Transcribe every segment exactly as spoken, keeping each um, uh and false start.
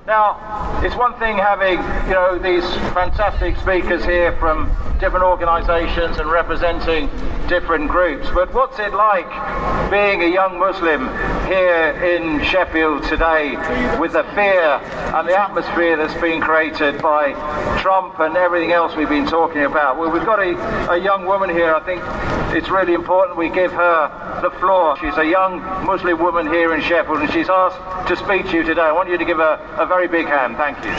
Now, it's one thing having, you know, these fantastic speakers here from different organisations and representing different groups, but what's it like being a young Muslim here in Sheffield today with the fear and the atmosphere that's been created by Trump and everything else we've been talking about? Well, we've got a, a young woman here. I think it's really important we give her the floor. She's a young Muslim woman here in Sheffield, and she's asked to speak to you today. I want you to give her a very big hand. Thank you.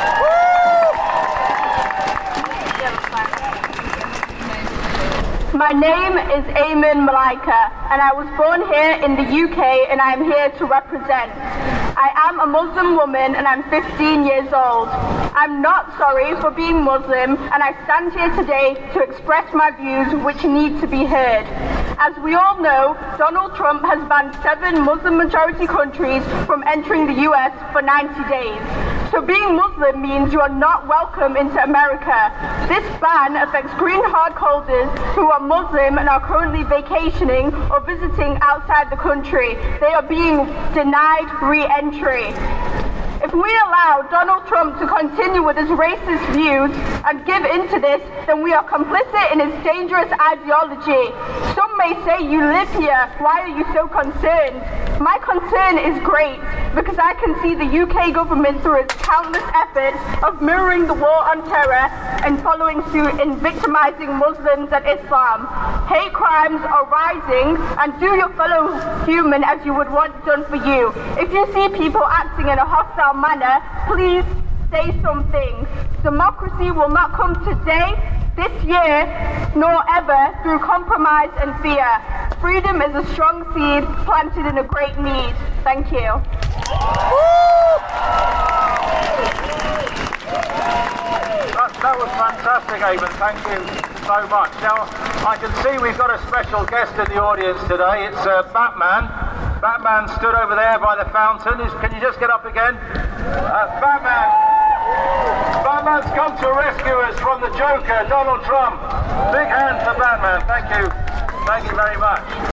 My name is Ayman Malaika, and I was born here in the U K, and I am here to represent. I am a Muslim woman, and I'm fifteen years old. I'm not sorry for being Muslim, and I stand here today to express my views which need to be heard. As we all know, Donald Trump has banned seven Muslim-majority countries from entering the U S for ninety days. So being Muslim means you are not welcome into America. This ban affects green card holders who are Muslim and are currently vacationing or visiting outside the country. They are being denied re-entry. If we allow Donald Trump to continue with his racist views and give in to this, then we are complicit in his dangerous ideology. Some may say, you live here, why are you so concerned? My concern is great, because I can see the U K government through its countless efforts of mirroring the war on terror and following suit in victimizing Muslims and Islam. Hate crimes are rising, and do your fellow human as you would want done for you. If you see people acting in a hostile manner, please say something. Democracy will not come today, this year, nor ever through compromise and fear. Freedom is a strong seed planted in a great need. Thank you. That, that was fantastic, Ayman. Thank you so much. Now, I can see we've got a special guest in the audience today. It's uh, Batman. Batman stood over there by the fountain. Is, can you just get up again? Uh, Batman. Batman's come to rescue us from the Joker, Donald Trump. Big hand for Batman. Thank you. Thank you very much.